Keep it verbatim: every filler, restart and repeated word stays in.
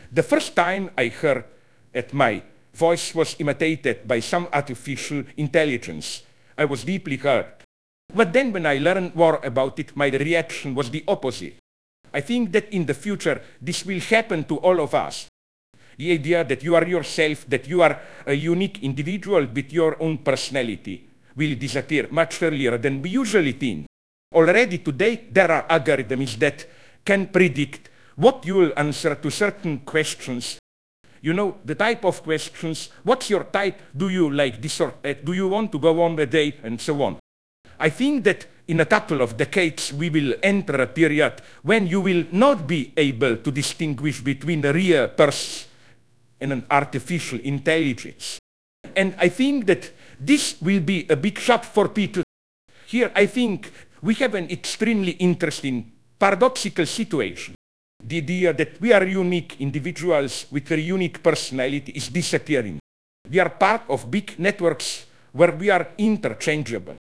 The first time I heard that my voice was imitated by some artificial intelligence, I was deeply hurt. But then when I learned more about it, my reaction was the opposite. I think that in the future, this will happen to all of us. The idea that you are yourself, that you are a unique individual with your own personality, will disappear much earlier than we usually think. Already today, there are algorithms that can predict what you will answer to certain questions. You know, the type of questions, what's your type, do you like this or that, do you want to go on a date, and so on. I think that in a couple of decades we will enter a period when you will not be able to distinguish between a real person and an artificial intelligence. And I think that this will be a big shock for people. Here I think we have an extremely interesting paradoxical situation. The idea that we are unique individuals with a unique personality is disappearing. We are part of big networks where we are interchangeable.